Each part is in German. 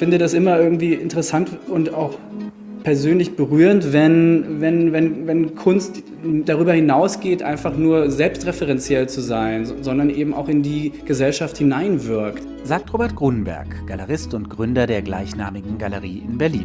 finde das immer irgendwie interessant und auch persönlich berührend, wenn Kunst darüber hinausgeht, einfach nur selbstreferenziell zu sein, sondern eben auch in die Gesellschaft hineinwirkt. Sagt Robert Grunberg, Galerist und Gründer der gleichnamigen Galerie in Berlin.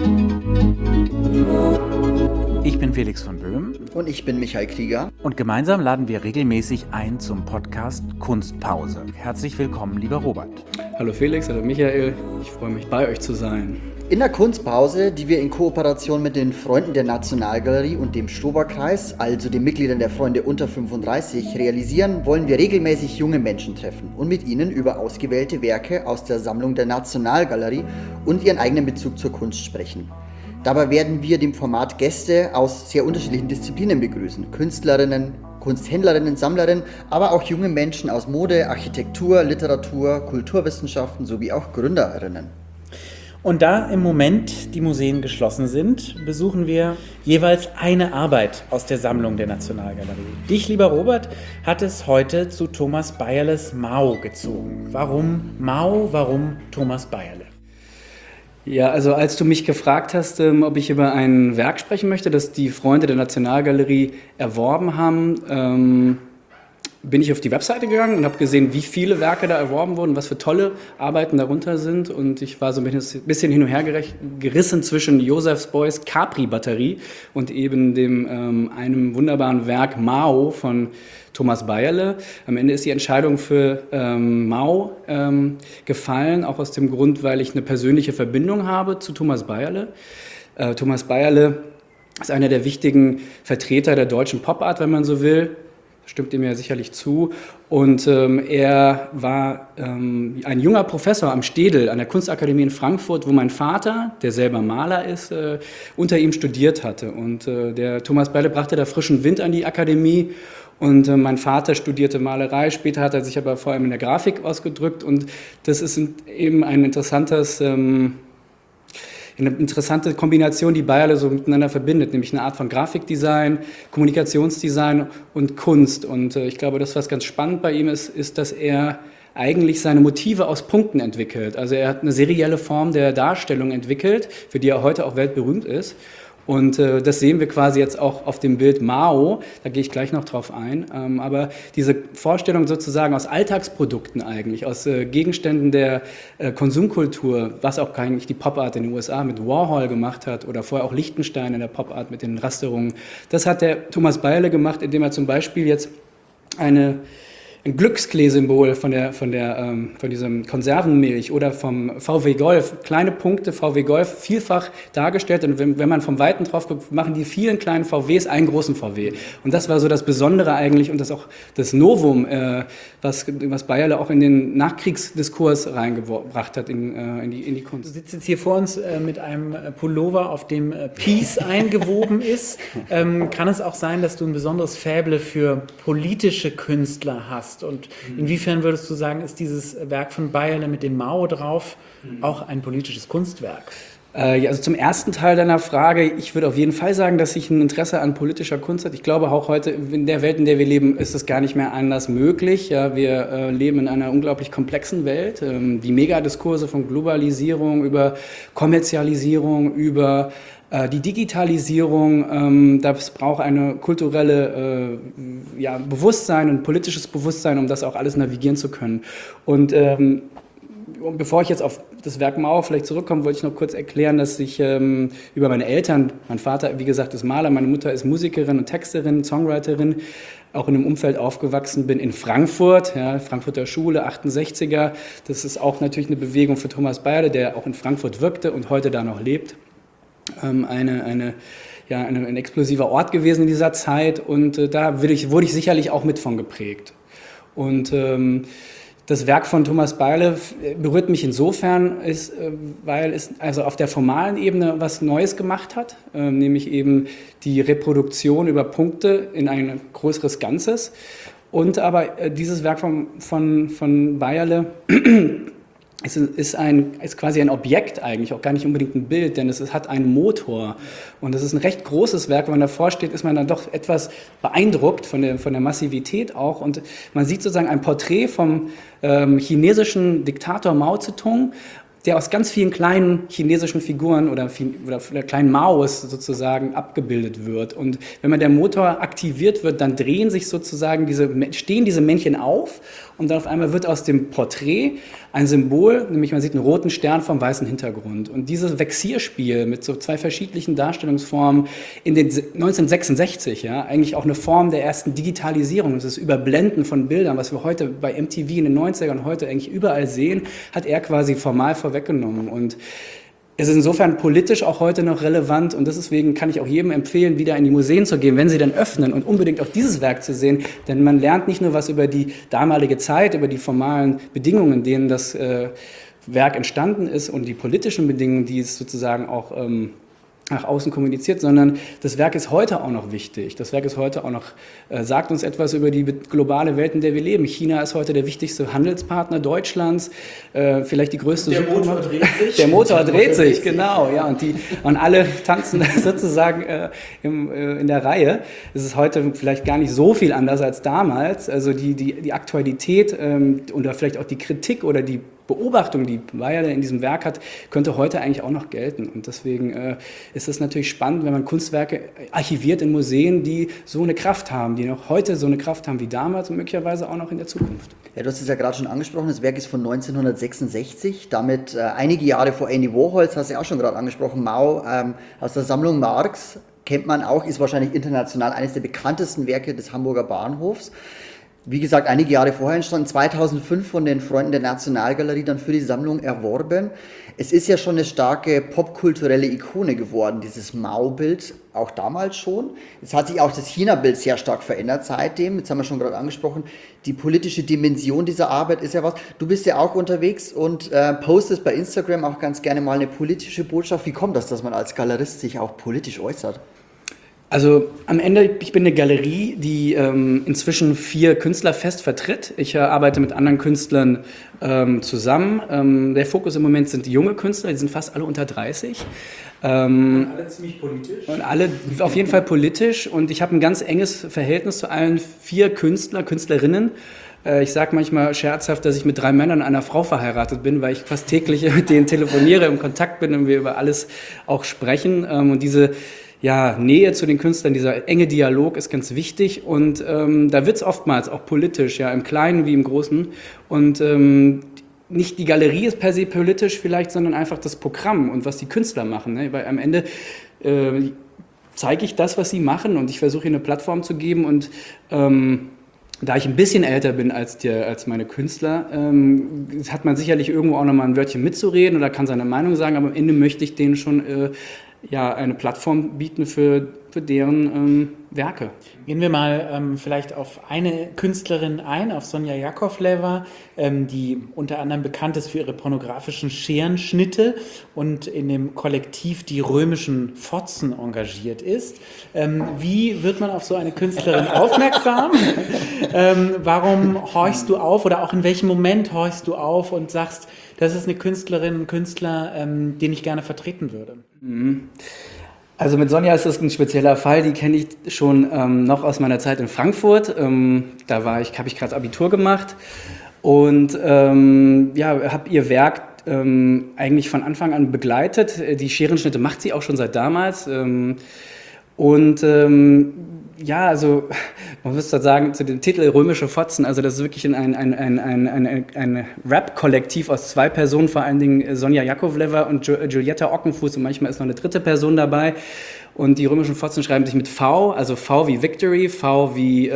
Ich bin Felix von Böhm. Und ich bin Michael Krieger. Und gemeinsam laden wir regelmäßig ein zum Podcast Kunstpause. Herzlich willkommen, lieber Robert. Hallo Felix, hallo Michael. Ich freue mich, bei euch zu sein. In der Kunstpause, die wir in Kooperation mit den Freunden der Nationalgalerie und dem Stoberkreis, also den Mitgliedern der Freunde unter 35, realisieren, wollen wir regelmäßig junge Menschen treffen und mit ihnen über ausgewählte Werke aus der Sammlung der Nationalgalerie und ihren eigenen Bezug zur Kunst sprechen. Dabei werden wir dem Format Gäste aus sehr unterschiedlichen Disziplinen begrüßen. Künstlerinnen, Kunsthändlerinnen, Sammlerinnen, aber auch junge Menschen aus Mode, Architektur, Literatur, Kulturwissenschaften sowie auch Gründerinnen. Und da im Moment die Museen geschlossen sind, besuchen wir jeweils eine Arbeit aus der Sammlung der Nationalgalerie. Dich, lieber Robert, hat es heute zu Thomas Bayerles Mao gezogen. Warum Mao, warum Thomas Bayerle? Ja, also als du mich gefragt hast, ob ich über ein Werk sprechen möchte, das die Freunde der Nationalgalerie erworben haben, bin ich auf die Webseite gegangen und habe gesehen, wie viele Werke da erworben wurden, was für tolle Arbeiten darunter sind. Und ich war so ein bisschen hin und her gerissen zwischen Josephs Beuys Capri-Batterie und eben einem wunderbaren Werk Mao von Thomas Bayerle. Am Ende ist die Entscheidung für Mao gefallen, auch aus dem Grund, weil ich eine persönliche Verbindung habe zu Thomas Bayerle. Thomas Bayerle ist einer der wichtigen Vertreter der deutschen Pop-Art, wenn man so will. Stimmt ihm ja sicherlich zu. Und er war ein junger Professor am Städel an der Kunstakademie in Frankfurt, wo mein Vater, der selber Maler ist, unter ihm studiert hatte. Und der Thomas Bayerle brachte da frischen Wind an die Akademie. Und mein Vater studierte Malerei, später hat er sich aber vor allem in der Grafik ausgedrückt. Und das ist eben eine interessante Kombination, die Bayerle so miteinander verbindet, nämlich eine Art von Grafikdesign, Kommunikationsdesign und Kunst. Und ich glaube, das, was ganz spannend bei ihm ist, dass er eigentlich seine Motive aus Punkten entwickelt. Also er hat eine serielle Form der Darstellung entwickelt, für die er heute auch weltberühmt ist. Und das sehen wir quasi jetzt auch auf dem Bild Mao, da gehe ich gleich noch drauf ein, aber diese Vorstellung sozusagen aus Alltagsprodukten eigentlich, aus Gegenständen der Konsumkultur, was auch eigentlich die Pop-Art in den USA mit Warhol gemacht hat oder vorher auch Lichtenstein in der Pop-Art mit den Rasterungen, das hat der Thomas Bayerle gemacht, indem er zum Beispiel jetzt ein Glücksklee-Symbol von diesem Konservenmilch oder vom VW Golf, kleine Punkte VW Golf, vielfach dargestellt. Und wenn man vom Weiten drauf guckt, machen die vielen kleinen VWs einen großen VW. Und das war so das Besondere eigentlich und das auch das Novum, was Bayerle auch in den Nachkriegsdiskurs reingebracht hat in die Kunst. Du sitzt jetzt hier vor uns mit einem Pullover, auf dem Peace eingewoben ist. Kann es auch sein, dass du ein besonderes Faible für politische Künstler hast? Und inwiefern würdest du sagen, ist dieses Werk von Bayerle mit dem Mao drauf auch ein politisches Kunstwerk? Ja, also zum ersten Teil deiner Frage, ich würde auf jeden Fall sagen, dass ich ein Interesse an politischer Kunst habe. Ich glaube auch heute in der Welt, in der wir leben, ist es gar nicht mehr anders möglich. Ja, wir leben in einer unglaublich komplexen Welt. Die Megadiskurse von Globalisierung über Kommerzialisierung, über die Digitalisierung, das braucht eine kulturelle Bewusstsein und politisches Bewusstsein, um das auch alles navigieren zu können. Und bevor ich jetzt auf das Werk Mao vielleicht zurückkomme, wollte ich noch kurz erklären, dass ich über meine Eltern, mein Vater, wie gesagt, ist Maler, meine Mutter ist Musikerin und Texterin, Songwriterin, auch in einem Umfeld aufgewachsen bin in Frankfurt, ja, Frankfurter Schule, 68er. Das ist auch natürlich eine Bewegung für Thomas Bayerle, der auch in Frankfurt wirkte und heute da noch lebt. Ein explosiver Ort gewesen in dieser Zeit und da wurde ich sicherlich auch mit von geprägt. Und das Werk von Thomas Bayerle berührt mich insofern, weil es also auf der formalen Ebene was Neues gemacht hat, nämlich eben die Reproduktion über Punkte in ein größeres Ganzes. Und aber dieses Werk von Bayerle ist quasi ein Objekt eigentlich, auch gar nicht unbedingt ein Bild, denn es hat einen Motor. Und das ist ein recht großes Werk. Wenn man davor steht, ist man dann doch etwas beeindruckt von der Massivität auch. Und man sieht sozusagen ein Porträt vom chinesischen Diktator Mao Zedong, der aus ganz vielen kleinen chinesischen Figuren oder kleinen Maos sozusagen abgebildet wird. Und wenn der Motor aktiviert wird, dann stehen diese Männchen auf und dann auf einmal wird aus dem Porträt ein Symbol, nämlich man sieht einen roten Stern vom weißen Hintergrund. Und dieses Vexierspiel mit so zwei verschiedenen Darstellungsformen in den 1966, ja, eigentlich auch eine Form der ersten Digitalisierung, das Überblenden von Bildern, was wir heute bei MTV in den 90ern heute eigentlich überall sehen, hat er quasi formal vorweggenommen. Und es ist insofern politisch auch heute noch relevant und deswegen kann ich auch jedem empfehlen, wieder in die Museen zu gehen, wenn sie dann öffnen und unbedingt auch dieses Werk zu sehen, denn man lernt nicht nur was über die damalige Zeit, über die formalen Bedingungen, in denen das Werk entstanden ist und die politischen Bedingungen, die es sozusagen auch nach außen kommuniziert, sondern das Werk ist heute auch noch wichtig. Das Werk ist heute auch noch, sagt uns etwas über die globale Welt, in der wir leben. China ist heute der wichtigste Handelspartner Deutschlands, vielleicht die größte Supermacht. Motor dreht sich. Der Motor dreht sich, genau. Ja, und alle tanzen sozusagen in der Reihe. Es ist heute vielleicht gar nicht so viel anders als damals. Also die Aktualität oder vielleicht auch die Kritik oder die Beobachtung, die Weyer in diesem Werk hat, könnte heute eigentlich auch noch gelten. Und deswegen ist es natürlich spannend, wenn man Kunstwerke archiviert in Museen, die so eine Kraft haben, die noch heute so eine Kraft haben wie damals und möglicherweise auch noch in der Zukunft. Ja, du hast es ja gerade schon angesprochen, das Werk ist von 1966, damit einige Jahre vor Andy Warhol, das hast du ja auch schon gerade angesprochen, Mao, aus der Sammlung Marx, kennt man auch, ist wahrscheinlich international eines der bekanntesten Werke des Hamburger Bahnhofs. Wie gesagt, einige Jahre vorher entstanden, 2005 von den Freunden der Nationalgalerie dann für die Sammlung erworben. Es ist ja schon eine starke popkulturelle Ikone geworden, dieses Mao-Bild, auch damals schon. Jetzt hat sich auch das China-Bild sehr stark verändert seitdem. Jetzt haben wir schon gerade angesprochen, die politische Dimension dieser Arbeit ist ja was. Du bist ja auch unterwegs und postest bei Instagram auch ganz gerne mal eine politische Botschaft. Wie kommt das, dass man als Galerist sich auch politisch äußert? Also am Ende, ich bin eine Galerie, die inzwischen 4 Künstler fest vertritt. Ich arbeite mit anderen Künstlern zusammen. Der Fokus im Moment sind die junge Künstler, die sind fast alle unter 30. Und alle ziemlich politisch. Und alle auf jeden Fall politisch. Und ich habe ein ganz enges Verhältnis zu allen 4 Künstlerinnen. Ich sage manchmal scherzhaft, dass ich mit 3 Männern und einer Frau verheiratet bin, weil ich fast täglich mit denen telefoniere, im Kontakt bin und wir über alles auch sprechen. Und diese Nähe zu den Künstlern, dieser enge Dialog ist ganz wichtig und da wird es oftmals auch politisch, ja, im Kleinen wie im Großen und nicht die Galerie ist per se politisch vielleicht, sondern einfach das Programm und was die Künstler machen, ne? Weil am Ende zeige ich das, was sie machen und ich versuche ihnen eine Plattform zu geben und da ich ein bisschen älter bin als meine Künstler, hat man sicherlich irgendwo auch nochmal ein Wörtchen mitzureden oder kann seine Meinung sagen, aber am Ende möchte ich denen schon eine Plattform bieten für deren Werke. Gehen wir mal vielleicht auf eine Künstlerin ein, auf Sonja Jakovleva, die unter anderem bekannt ist für ihre pornografischen Scherenschnitte und in dem Kollektiv Die Römischen Fotzen engagiert ist. Wie wird man auf so eine Künstlerin aufmerksam? Warum horchst du auf oder auch in welchem Moment horchst du auf und sagst, das ist eine Künstlerin, ein Künstler, den ich gerne vertreten würde? Also mit Sonja ist das ein spezieller Fall, die kenne ich schon noch aus meiner Zeit in Frankfurt. Da habe ich gerade Abitur gemacht und habe ihr Werk eigentlich von Anfang an begleitet. Die Scherenschnitte macht sie auch schon seit damals. Also man muss sagen, zu dem Titel Römische Fotzen, also das ist wirklich ein Rap-Kollektiv aus 2 Personen, vor allen Dingen Sonja Jakovleva und Giulietta Ockenfuß und manchmal ist noch eine 3. Person dabei. Und die Römischen Fotzen schreiben sich mit V, also V wie Victory, V wie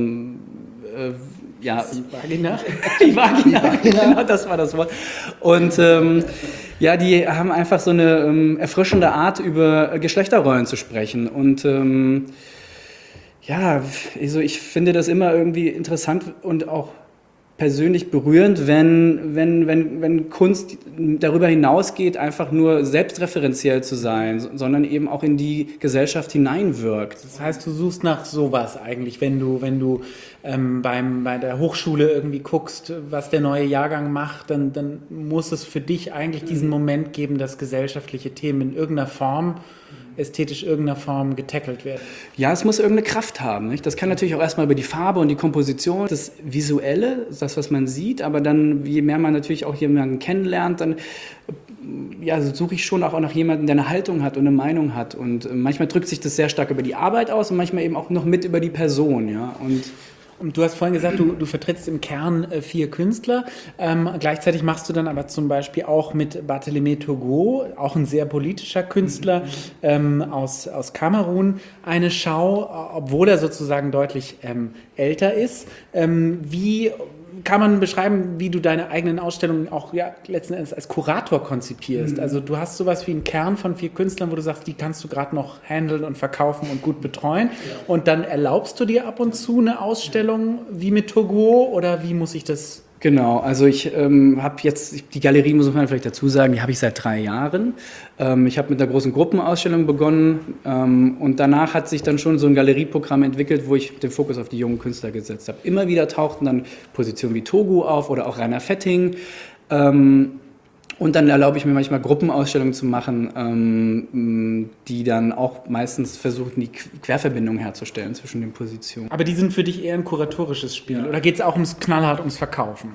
Die Vagina. Die Vagina, genau, das war das Wort. Und die haben einfach so eine erfrischende Art, über Geschlechterrollen zu sprechen. Und also ich finde das immer irgendwie interessant und auch persönlich berührend, wenn Kunst darüber hinausgeht, einfach nur selbstreferenziell zu sein, sondern eben auch in die Gesellschaft hineinwirkt. Das heißt, du suchst nach sowas eigentlich, wenn du bei der Hochschule irgendwie guckst, was der neue Jahrgang macht, dann muss es für dich eigentlich diesen Moment geben, dass gesellschaftliche Themen in irgendeiner Form ästhetisch irgendeiner Form getackelt werden. Ja, es muss irgendeine Kraft haben. Nicht? Das kann natürlich auch erstmal über die Farbe und die Komposition, das Visuelle, das, was man sieht, aber dann, je mehr man natürlich auch jemanden kennenlernt, dann ja, suche ich schon auch nach jemandem, der eine Haltung hat und eine Meinung hat. Und manchmal drückt sich das sehr stark über die Arbeit aus und manchmal eben auch noch mit über die Person. Ja? Und du hast vorhin gesagt, du vertrittst im Kern 4 Künstler. Gleichzeitig machst du dann aber zum Beispiel auch mit Barthélémy Togo, auch ein sehr politischer Künstler aus Kamerun, eine Schau, obwohl er sozusagen deutlich älter ist. Wie kann man beschreiben, wie du deine eigenen Ausstellungen auch letzten Endes als Kurator konzipierst? Also du hast sowas wie einen Kern von 4 Künstlern, wo du sagst, die kannst du gerade noch handeln und verkaufen und gut betreuen. Und dann erlaubst du dir ab und zu eine Ausstellung wie mit Togo oder wie muss ich das? Genau, also ich habe jetzt, die Galerie muss man vielleicht dazu sagen, die habe ich seit 3 Jahren. Ich habe mit einer großen Gruppenausstellung begonnen und danach hat sich dann schon so ein Galerieprogramm entwickelt, wo ich den Fokus auf die jungen Künstler gesetzt habe. Immer wieder tauchten dann Positionen wie Togo auf oder auch Rainer Fetting. Und dann erlaube ich mir manchmal Gruppenausstellungen zu machen, die dann auch meistens versuchen, die Querverbindung herzustellen zwischen den Positionen. Aber die sind für dich eher ein kuratorisches Spiel oder geht es auch knallhart ums Verkaufen?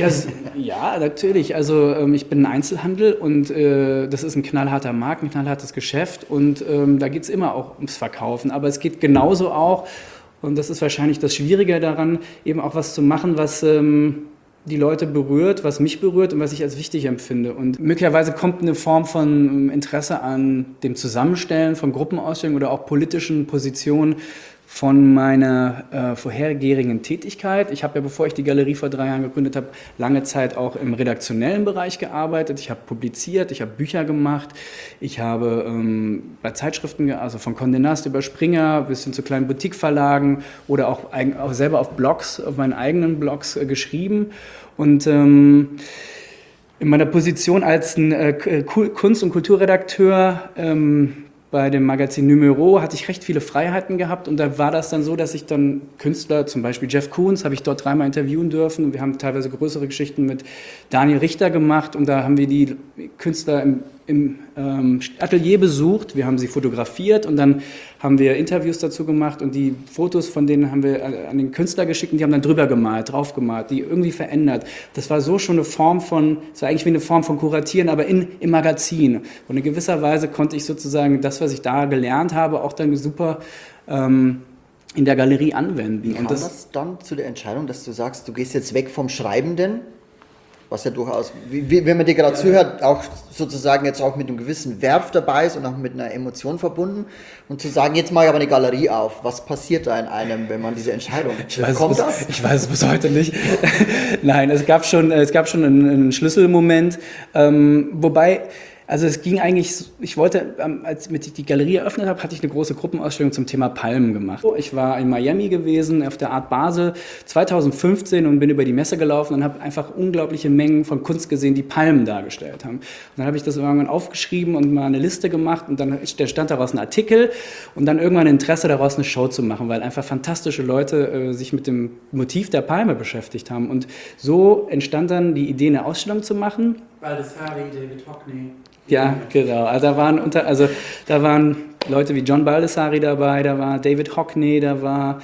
Ja, natürlich. Also ich bin ein Einzelhandel und das ist ein knallharter Markt, ein knallhartes Geschäft und da geht es immer auch ums Verkaufen. Aber es geht genauso auch, und das ist wahrscheinlich das Schwierige daran, eben auch was zu machen, was die Leute berührt, was mich berührt und was ich als wichtig empfinde. Und möglicherweise kommt eine Form von Interesse an dem Zusammenstellen von Gruppenausstellungen oder auch politischen Positionen von meiner vorhergehenden Tätigkeit. Ich habe ja, bevor ich die Galerie vor 3 Jahren gegründet habe, lange Zeit auch im redaktionellen Bereich gearbeitet. Ich habe publiziert, ich habe Bücher gemacht, ich habe bei Zeitschriften, also von Condé Nast über Springer bis hin zu kleinen Boutique-Verlagen oder auch selber auf Blogs, auf meinen eigenen Blogs geschrieben. Und in meiner Position als Kunst- und Kulturredakteur bei dem Magazin Numero hatte ich recht viele Freiheiten gehabt und da war das dann so, dass ich dann Künstler, zum Beispiel Jeff Koons, habe ich dort 3-mal interviewen dürfen und wir haben teilweise größere Geschichten mit Daniel Richter gemacht und da haben wir die Künstler im Atelier besucht, wir haben sie fotografiert und dann haben wir Interviews dazu gemacht und die Fotos von denen haben wir an den Künstler geschickt und die haben dann drüber gemalt, drauf gemalt, die irgendwie verändert. Das war so schon eine Form von, es war eigentlich wie eine Form von Kuratieren, aber im Magazin. Und in gewisser Weise konnte ich sozusagen das, was ich da gelernt habe, auch dann super in der Galerie anwenden. Wie kam das dann zu der Entscheidung, dass du sagst, du gehst jetzt weg vom Schreibenden? Was ja durchaus, wenn man dir gerade zuhört, auch sozusagen jetzt auch mit einem gewissen Werf dabei ist und auch mit einer Emotion verbunden. Und zu sagen, jetzt mache ich aber eine Galerie auf. Was passiert da in einem, wenn man diese Entscheidung kommt? Ich weiß es bis heute nicht. Nein, es gab schon einen Schlüsselmoment. Wobei, also es ging eigentlich, ich wollte, als ich die Galerie eröffnet habe, hatte ich eine große Gruppenausstellung zum Thema Palmen gemacht. Ich war in Miami gewesen, auf der Art Basel 2015 und bin über die Messe gelaufen und habe einfach unglaubliche Mengen von Kunst gesehen, die Palmen dargestellt haben. Und dann habe ich das irgendwann aufgeschrieben und mal eine Liste gemacht und dann stand daraus ein Artikel und dann irgendwann ein Interesse daraus, eine Show zu machen, weil einfach fantastische Leute sich mit dem Motiv der Palme beschäftigt haben. Und so entstand dann die Idee, eine Ausstellung zu machen. Baldessari, David Hockney. Ja, genau. Also da waren Leute wie John Baldessari dabei, da war David Hockney, da war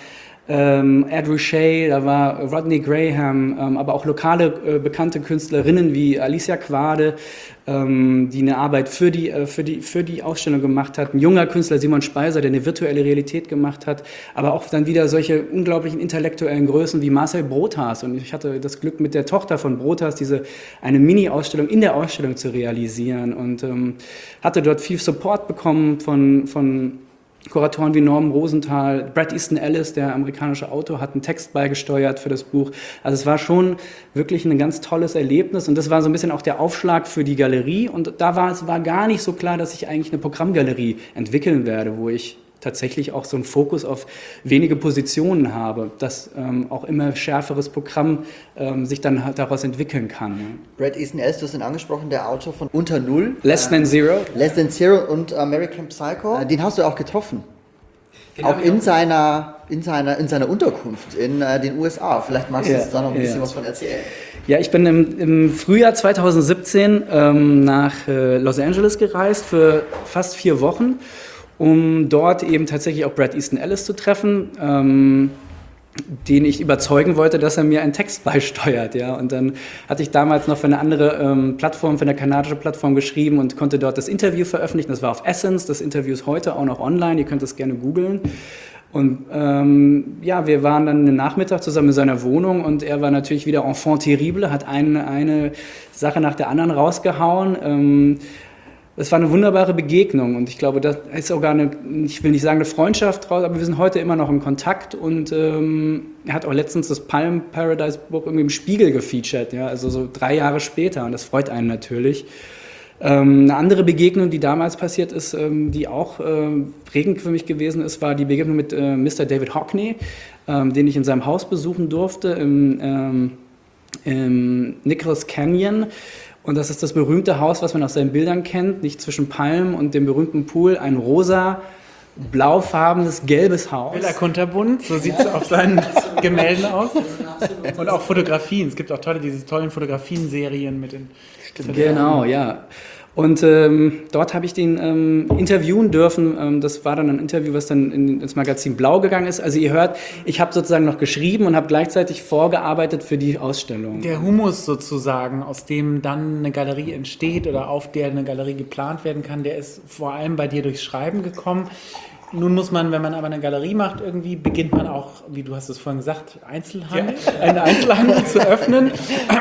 Ed Ruscha, da war Rodney Graham, aber auch lokale bekannte Künstlerinnen wie Alicia Quade, die eine Arbeit für die Ausstellung gemacht hat. Ein junger Künstler, Simon Speiser, der eine virtuelle Realität gemacht hat, aber auch dann wieder solche unglaublichen intellektuellen Größen wie Marcel Brothas. Und ich hatte das Glück, mit der Tochter von Brothas eine Mini-Ausstellung in der Ausstellung zu realisieren und hatte dort viel Support bekommen von Kuratoren wie Norman Rosenthal, Bret Easton Ellis, der amerikanische Autor, hat einen Text beigesteuert für das Buch. Also es war schon wirklich ein ganz tolles Erlebnis und das war so ein bisschen auch der Aufschlag für die Galerie und es war gar nicht so klar, dass ich eigentlich eine Programmgalerie entwickeln werde, wo ich tatsächlich auch so einen Fokus auf wenige Positionen habe, dass auch immer schärferes Programm sich dann halt daraus entwickeln kann. Ja. Bret Easton Ellis, du hast ihn angesprochen, der Autor von Unter Null. Less Than Zero. Less Than Zero und American Psycho. Den hast du auch getroffen. Genau, auch in seiner Unterkunft in den USA. Vielleicht magst du uns da noch ein bisschen was von erzählen. Ja, ich bin im Frühjahr 2017 nach Los Angeles gereist für fast 4 Wochen, um dort eben tatsächlich auch Bret Easton Ellis zu treffen. den ich überzeugen wollte, dass er mir einen Text beisteuert. Ja? Und dann hatte ich damals noch für eine andere Plattform, für eine kanadische Plattform geschrieben und konnte dort das Interview veröffentlichen. Das war auf Essence. Das Interview ist heute auch noch online. Ihr könnt es gerne googeln. Und wir waren dann einen Nachmittag zusammen in seiner Wohnung und er war natürlich wieder enfant terrible, hat eine Sache nach der anderen rausgehauen. Es war eine wunderbare Begegnung und ich glaube, das ist sogar ich will nicht sagen eine Freundschaft draus, aber wir sind heute immer noch in Kontakt und er hat auch letztens das Palm Paradise Buch irgendwie im Spiegel gefeatured, ja, also so 3 Jahre später und das freut einen natürlich. Eine andere Begegnung, die damals passiert ist, die auch prägend für mich gewesen ist, war die Begegnung mit Mr. David Hockney, den ich in seinem Haus besuchen durfte im Nicholas Canyon. Und das ist das berühmte Haus, was man aus seinen Bildern kennt, nicht zwischen Palmen und dem berühmten Pool, ein rosa, blaufarbenes, gelbes Haus. Villa Kunterbunt, so sieht es auf seinen Gemälden aus. Und auch Fotografien, es gibt auch diese tollen Fotografien-Serien mit den... Genau, ja. Und dort habe ich den interviewen dürfen. Das war dann ein Interview, was dann ins Magazin Blau gegangen ist. Also ihr hört, ich habe sozusagen noch geschrieben und habe gleichzeitig vorgearbeitet für die Ausstellung. Der Humus sozusagen, aus dem dann eine Galerie entsteht oder auf der eine Galerie geplant werden kann, der ist vor allem bei dir durchs Schreiben gekommen. Nun muss man, wenn man aber eine Galerie macht, irgendwie beginnt man auch, wie du hast es vorhin gesagt, einen Einzelhandel zu öffnen.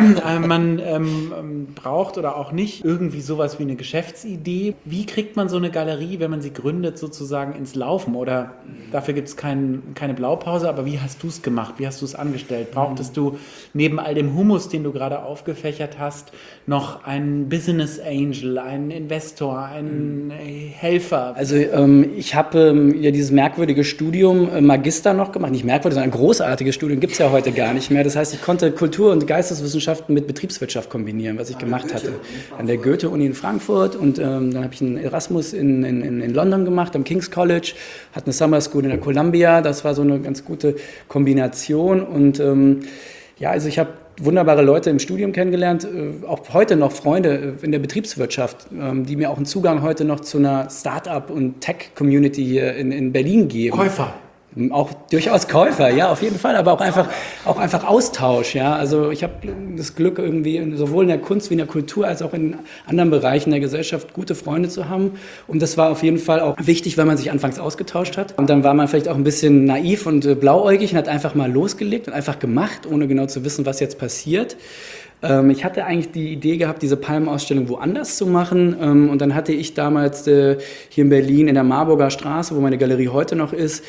Man braucht oder auch nicht irgendwie sowas wie eine Geschäftsidee. Wie kriegt man so eine Galerie, wenn man sie gründet, sozusagen ins Laufen? Oder dafür gibt es keine Blaupause, aber wie hast du es gemacht? Wie hast du es angestellt? Brauchtest du neben all dem Humus, den du gerade aufgefächert hast, noch einen Business Angel, einen Investor, einen Helfer? Also ich habe dieses merkwürdige Studium Magister noch gemacht. Nicht merkwürdig, sondern ein großartiges Studium gibt es ja heute gar nicht mehr. Das heißt, ich konnte Kultur- und Geisteswissenschaften mit Betriebswirtschaft kombinieren, was ich gemacht hatte. An der Goethe-Uni in Frankfurt und dann habe ich einen Erasmus in London gemacht, am King's College, hatte eine Summer School in der Columbia. Das war so eine ganz gute Kombination und also ich habe wunderbare Leute im Studium kennengelernt, auch heute noch Freunde in der Betriebswirtschaft, die mir auch einen Zugang heute noch zu einer Start-up- und Tech-Community hier in Berlin geben. Käufer. Auch durchaus Käufer, ja, auf jeden Fall, aber auch einfach Austausch, ja. Also ich habe das Glück irgendwie sowohl in der Kunst wie in der Kultur als auch in anderen Bereichen der Gesellschaft gute Freunde zu haben. Und das war auf jeden Fall auch wichtig, weil man sich anfangs ausgetauscht hat. Und dann war man vielleicht auch ein bisschen naiv und blauäugig und hat einfach mal losgelegt und einfach gemacht, ohne genau zu wissen, was jetzt passiert. Ich hatte eigentlich die Idee gehabt, diese Palmenausstellung woanders zu machen. Und dann hatte ich damals hier in Berlin in der Marburger Straße, wo meine Galerie heute noch ist,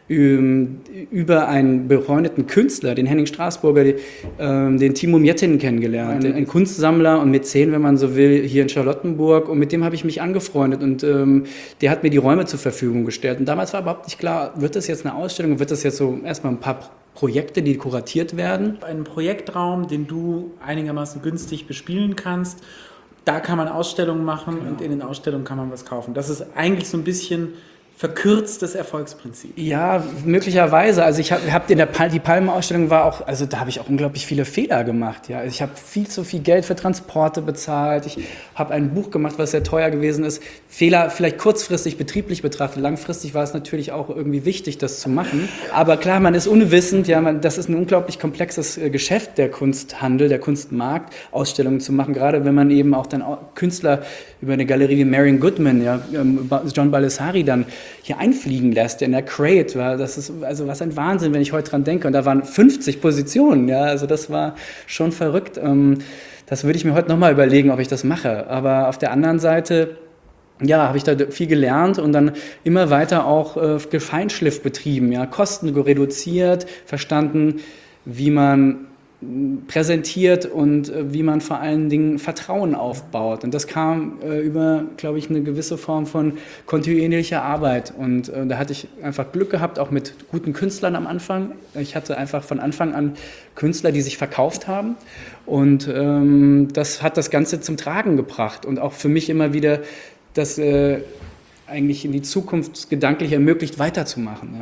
über einen befreundeten Künstler, den Henning Straßburger, den Timo Mjettin kennengelernt. Ein Kunstsammler und Mäzen, wenn man so will, hier in Charlottenburg. Und mit dem habe ich mich angefreundet und der hat mir die Räume zur Verfügung gestellt. Und damals war überhaupt nicht klar, wird das jetzt eine Ausstellung, wird das jetzt so erstmal ein paar Projekte, die kuratiert werden? Einen Projektraum, den du einigermaßen günstig bespielen kannst. Da kann man Ausstellungen machen und in den Ausstellungen kann man was kaufen. Das ist eigentlich so ein bisschen verkürztes Erfolgsprinzip. Ja, möglicherweise. Also ich hab die Palmenausstellung war auch, also da habe ich auch unglaublich viele Fehler gemacht. Ja, also ich habe viel zu viel Geld für Transporte bezahlt. Ich habe ein Buch gemacht, was sehr teuer gewesen ist. Fehler vielleicht kurzfristig betrieblich betrachtet. Langfristig war es natürlich auch irgendwie wichtig, das zu machen. Aber klar, man ist unwissend. Ja, das ist ein unglaublich komplexes Geschäft, der Kunsthandel, der Kunstmarkt, Ausstellungen zu machen. Gerade wenn man eben auch dann Künstler über eine Galerie wie Marion Goodman, ja, John Baldessari dann hier einfliegen lässt in der Crate. Das ist also was ein Wahnsinn, wenn ich heute dran denke. Und da waren 50 Positionen, ja, also das war schon verrückt. Das würde ich mir heute nochmal überlegen, ob ich das mache. Aber auf der anderen Seite, ja, habe ich da viel gelernt und dann immer weiter auch Feinschliff betrieben, ja, Kosten reduziert, verstanden, wie man präsentiert und wie man vor allen Dingen Vertrauen aufbaut. Und das kam über, glaube ich, eine gewisse Form von kontinuierlicher Arbeit. Und da hatte ich einfach Glück gehabt, auch mit guten Künstlern am Anfang. Ich hatte einfach von Anfang an Künstler, die sich verkauft haben. Und das hat das Ganze zum Tragen gebracht. Und auch für mich immer wieder das eigentlich in die Zukunft gedanklich ermöglicht, weiterzumachen. Ja.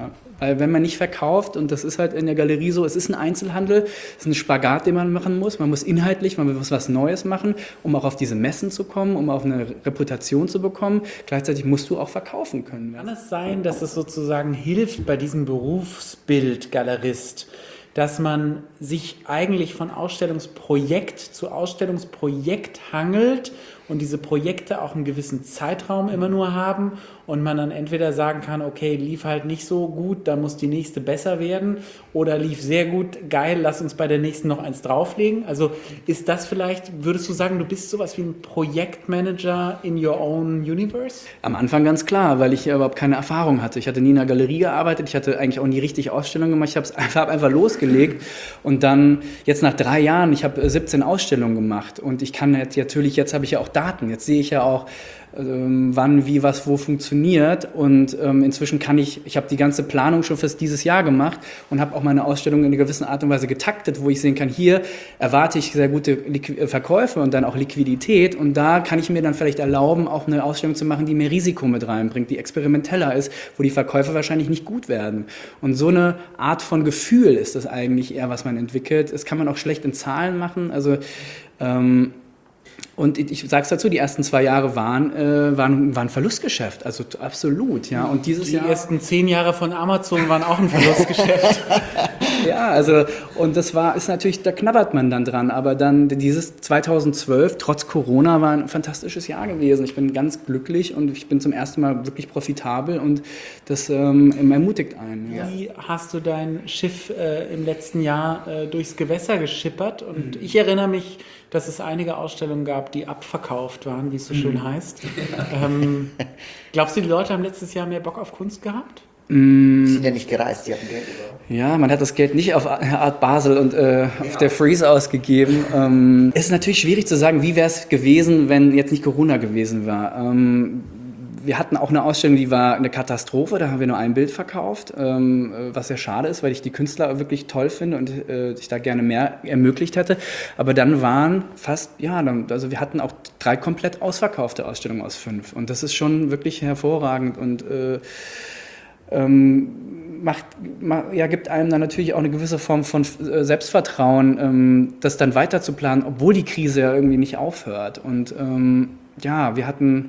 Weil wenn man nicht verkauft, und das ist halt in der Galerie so, es ist ein Einzelhandel, es ist ein Spagat, den man machen muss. Man muss inhaltlich, man muss was Neues machen, um auch auf diese Messen zu kommen, um auch eine Reputation zu bekommen. Gleichzeitig musst du auch verkaufen können. Kann es sein, dass es sozusagen hilft bei diesem Berufsbild Galerist, dass man sich eigentlich von Ausstellungsprojekt zu Ausstellungsprojekt hangelt und diese Projekte auch einen gewissen Zeitraum immer nur haben und man dann entweder sagen kann, okay, lief halt nicht so gut, da muss die nächste besser werden, oder lief sehr gut, geil, lass uns bei der nächsten noch eins drauflegen. Also ist das vielleicht, würdest du sagen, du bist sowas wie ein Projektmanager in your own universe? Am Anfang ganz klar, weil ich überhaupt keine Erfahrung hatte. Ich hatte nie in einer Galerie gearbeitet, ich hatte eigentlich auch nie richtig Ausstellungen gemacht, ich habe einfach losgelegt und dann jetzt nach 3 Jahren, ich habe 17 Ausstellungen gemacht und ich kann natürlich, jetzt habe ich ja auch Daten, jetzt sehe ich ja auch, wann, wie, was, wo funktioniert und inzwischen ich habe die ganze Planung schon fürs dieses Jahr gemacht und habe auch meine Ausstellung in einer gewissen Art und Weise getaktet, wo ich sehen kann, hier erwarte ich sehr gute Verkäufe und dann auch Liquidität und da kann ich mir dann vielleicht erlauben, auch eine Ausstellung zu machen, die mehr Risiko mit reinbringt, die experimenteller ist, wo die Verkäufe wahrscheinlich nicht gut werden. Und so eine Art von Gefühl ist das eigentlich eher, was man entwickelt. Das kann man auch schlecht in Zahlen machen, also und ich sage es dazu, die ersten 2 Jahre waren Verlustgeschäft, also absolut, ja. Und dieses Die ersten 10 Jahre von Amazon waren auch ein Verlustgeschäft. Ja, also und ist natürlich, da knabbert man dann dran, aber dann dieses 2012, trotz Corona, war ein fantastisches Jahr gewesen. Ich bin ganz glücklich und ich bin zum ersten Mal wirklich profitabel und das ermutigt einen. Ja. Wie hast du dein Schiff im letzten Jahr durchs Gewässer geschippert? Und ich erinnere mich, dass es einige Ausstellungen gab, die abverkauft waren, wie es so schön heißt. Glaubst du, die Leute haben letztes Jahr mehr Bock auf Kunst gehabt? Die sind ja nicht gereist, die hatten Geld über. Ja, man hat das Geld nicht auf Art Basel und auf der Freeze ausgegeben. Es ist natürlich schwierig zu sagen, wie wäre es gewesen, wenn jetzt nicht Corona gewesen war. Wir hatten auch eine Ausstellung, die war eine Katastrophe, da haben wir nur ein Bild verkauft, was sehr schade ist, weil ich die Künstler wirklich toll finde und ich da gerne mehr ermöglicht hätte. Aber dann waren also wir hatten auch 3 komplett ausverkaufte Ausstellungen aus 5 und das ist schon wirklich hervorragend und gibt einem dann natürlich auch eine gewisse Form von Selbstvertrauen, das dann weiter zu planen, obwohl die Krise ja irgendwie nicht aufhört. Und wir hatten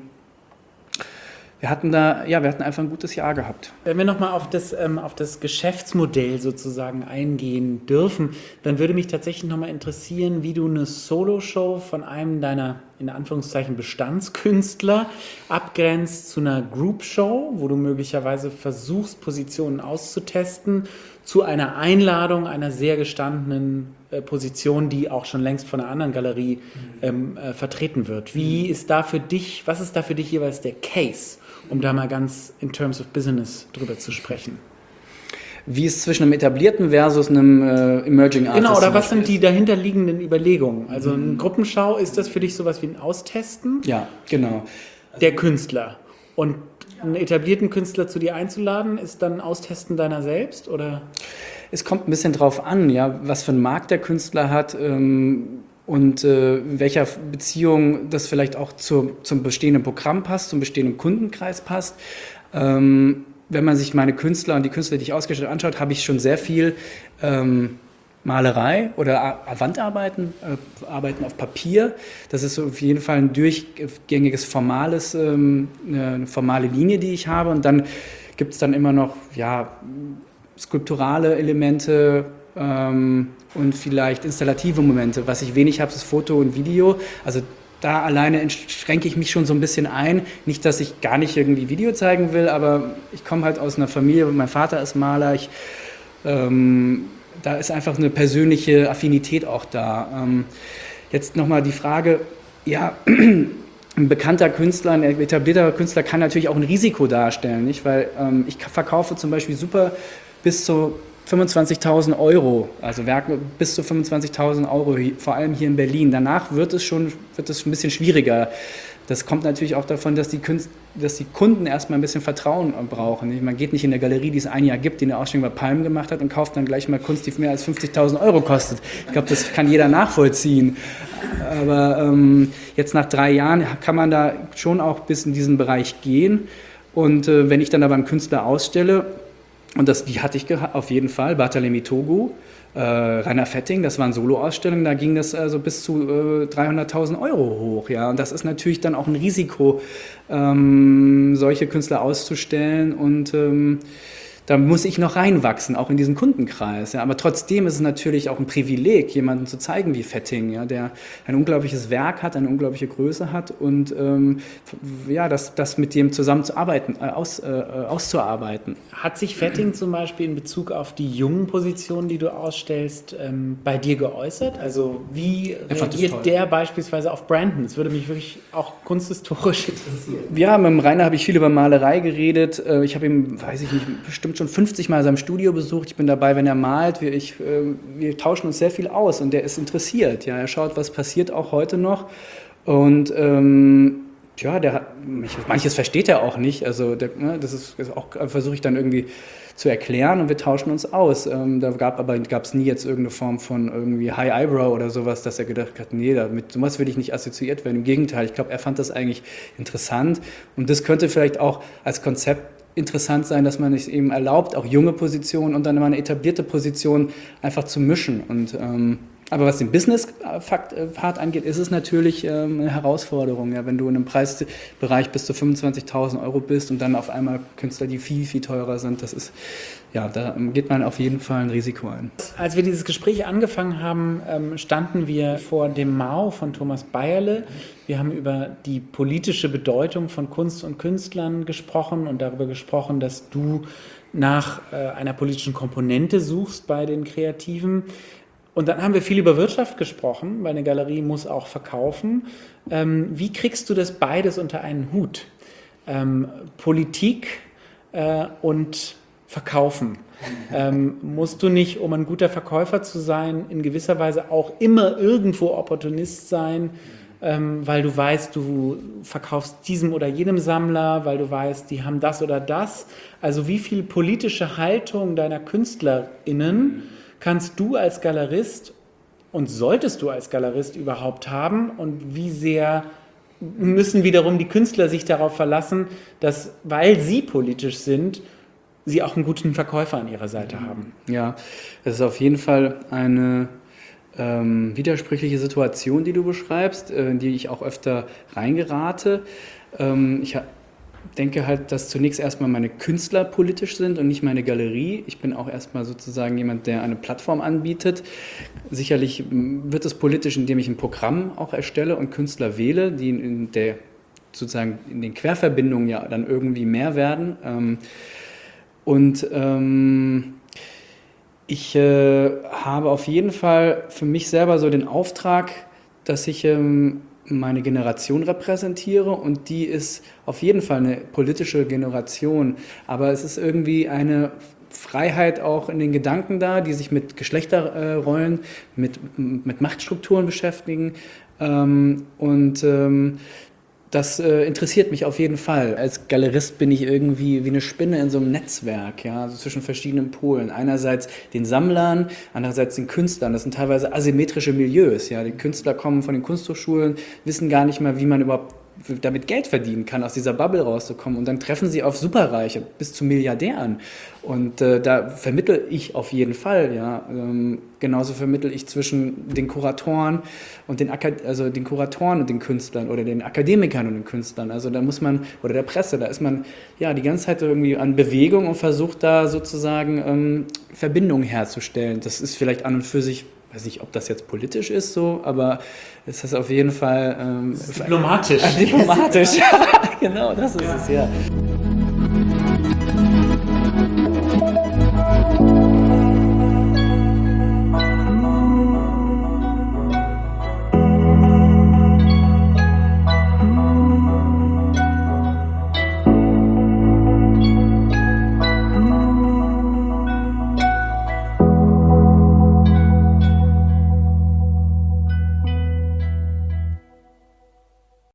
einfach ein gutes Jahr gehabt. Wenn wir nochmal auf das Geschäftsmodell sozusagen eingehen dürfen, dann würde mich tatsächlich nochmal interessieren, wie du eine Solo-Show von einem deiner, in Anführungszeichen, Bestandskünstler abgrenzt zu einer Group-Show, wo du möglicherweise versuchst, Positionen auszutesten, zu einer Einladung einer sehr gestandenen Position, die auch schon längst von einer anderen Galerie vertreten wird. Was ist da für dich jeweils der Case, um da mal ganz in terms of business drüber zu sprechen? Wie es zwischen einem etablierten versus einem Emerging Artist Genau, oder was sind die dahinterliegenden Überlegungen? Also eine Gruppenschau, ist das für dich sowas wie ein Austesten? Ja, genau. Der Künstler. Und einen etablierten Künstler zu dir einzuladen, ist dann ein Austesten deiner selbst, oder? Es kommt ein bisschen drauf an, ja, was für einen Markt der Künstler hat und in welcher Beziehung das vielleicht auch zum bestehenden Programm passt, zum bestehenden Kundenkreis passt. Wenn man sich meine Künstler und die Künstler, die ich ausgestellt habe, anschaut, habe ich schon sehr viel Malerei oder Wandarbeiten, Arbeiten auf Papier. Das ist auf jeden Fall ein durchgängiges eine formale Linie, die ich habe. Und dann gibt es dann immer noch skulpturale Elemente und vielleicht installative Momente. Was ich wenig habe, ist Foto und Video. Also da alleine schränke ich mich schon so ein bisschen ein. Nicht, dass ich gar nicht irgendwie Video zeigen will, aber ich komme halt aus einer Familie, mein Vater ist Maler, da ist einfach eine persönliche Affinität auch da. Jetzt nochmal die Frage, ein bekannter Künstler, ein etablierter Künstler kann natürlich auch ein Risiko darstellen, nicht? Weil ich verkaufe zum Beispiel super bis zu 25.000 Euro, also Werke bis zu 25.000 Euro, vor allem hier in Berlin. Danach wird es ein bisschen schwieriger. Das kommt natürlich auch davon, dass die Kunden erstmal ein bisschen Vertrauen brauchen. Man geht nicht in eine Galerie, die es ein Jahr gibt, die eine Ausstellung bei Palm gemacht hat und kauft dann gleich mal Kunst, die mehr als 50.000 Euro kostet. Ich glaube, das kann jeder nachvollziehen. Aber jetzt nach 3 Jahren kann man da schon auch bis in diesen Bereich gehen. Und wenn ich dann aber einen Künstler ausstelle, Und die hatte ich auf jeden Fall. Barthélemy Togo, Rainer Fetting, das waren Soloausstellungen, da ging das also bis zu 300.000 Euro hoch. Ja? Und das ist natürlich dann auch ein Risiko, solche Künstler auszustellen und da muss ich noch reinwachsen, auch in diesen Kundenkreis. Ja. Aber trotzdem ist es natürlich auch ein Privileg, jemanden zu zeigen wie Fetting, ja, der ein unglaubliches Werk hat, eine unglaubliche Größe hat und das mit dem zusammenzuarbeiten, auszuarbeiten. Hat sich Fetting zum Beispiel in Bezug auf die jungen Positionen, die du ausstellst, bei dir geäußert? Also wie reagiert der beispielsweise auf Brandon? Das würde mich wirklich auch kunsthistorisch interessieren. Ja, mit dem Rainer habe ich viel über Malerei geredet. Ich habe ihm, weiß ich nicht, bestimmt schon 50 Mal sein Studio besucht. Ich bin dabei, wenn er malt. Wir tauschen uns sehr viel aus und der ist interessiert. Ja, er schaut, was passiert auch heute noch. Und manches versteht er auch nicht. Also das ist auch, versuche ich dann irgendwie zu erklären und wir tauschen uns aus. Da gab es nie jetzt irgendeine Form von irgendwie High Eyebrow oder sowas, dass er gedacht hat, nee, mit sowas will ich nicht assoziiert werden. Im Gegenteil, ich glaube, er fand das eigentlich interessant und das könnte vielleicht auch als Konzept interessant sein, dass man es eben erlaubt, auch junge Positionen und dann mal eine etablierte Position einfach zu mischen. Und aber was den Business-Part angeht, ist es natürlich eine Herausforderung. Ja, wenn du in einem Preisbereich bis zu 25.000 Euro bist und dann auf einmal Künstler, die viel, viel teurer sind, da geht man auf jeden Fall ein Risiko ein. Als wir dieses Gespräch angefangen haben, standen wir vor dem Mao von Thomas Bayerle. Wir haben über die politische Bedeutung von Kunst und Künstlern gesprochen und darüber gesprochen, dass du nach einer politischen Komponente suchst bei den Kreativen. Und dann haben wir viel über Wirtschaft gesprochen, weil eine Galerie muss auch verkaufen. Wie kriegst du das beides unter einen Hut? Politik und Verkaufen. Musst du nicht, um ein guter Verkäufer zu sein, in gewisser Weise auch immer irgendwo Opportunist sein, weil du weißt, du verkaufst diesem oder jenem Sammler, weil du weißt, die haben das oder das. Also wie viel politische Haltung deiner KünstlerInnen kannst du als Galerist und solltest du als Galerist überhaupt haben und wie sehr müssen wiederum die Künstler sich darauf verlassen, dass, weil sie politisch sind, sie auch einen guten Verkäufer an ihrer Seite haben? Ja, das ist auf jeden Fall eine widersprüchliche Situation, die du beschreibst, in die ich auch öfter reingerate. Ich denke halt, dass zunächst erstmal meine Künstler politisch sind und nicht meine Galerie. Ich bin auch erstmal sozusagen jemand, der eine Plattform anbietet. Sicherlich wird es politisch, indem ich ein Programm auch erstelle und Künstler wähle, die in den Querverbindungen ja dann irgendwie mehr werden. Ich habe auf jeden Fall für mich selber so den Auftrag, dass ich meine Generation repräsentiere und die ist auf jeden Fall eine politische Generation, aber es ist irgendwie eine Freiheit auch in den Gedanken da, die sich mit Geschlechterrollen, mit Machtstrukturen beschäftigen das interessiert mich auf jeden Fall. Als Galerist bin ich irgendwie wie eine Spinne in so einem Netzwerk, ja, also zwischen verschiedenen Polen. Einerseits den Sammlern, andererseits den Künstlern. Das sind teilweise asymmetrische Milieus. Ja. Die Künstler kommen von den Kunsthochschulen, wissen gar nicht mal, wie man überhaupt damit Geld verdienen kann, aus dieser Bubble rauszukommen. Und dann treffen sie auf Superreiche, bis zu Milliardären. Und da vermittle ich auf jeden Fall, ja. Genauso vermittle ich zwischen den Kuratoren und den Kuratoren und den Künstlern oder den Akademikern und den Künstlern. Also da muss man, oder der Presse, da ist man ja die ganze Zeit irgendwie an Bewegung und versucht da sozusagen Verbindungen herzustellen. Das ist vielleicht an und für sich, weiß nicht, ob das jetzt politisch ist so, aber es ist auf jeden Fall diplomatisch. Diplomatisch, genau, das ist es, ja.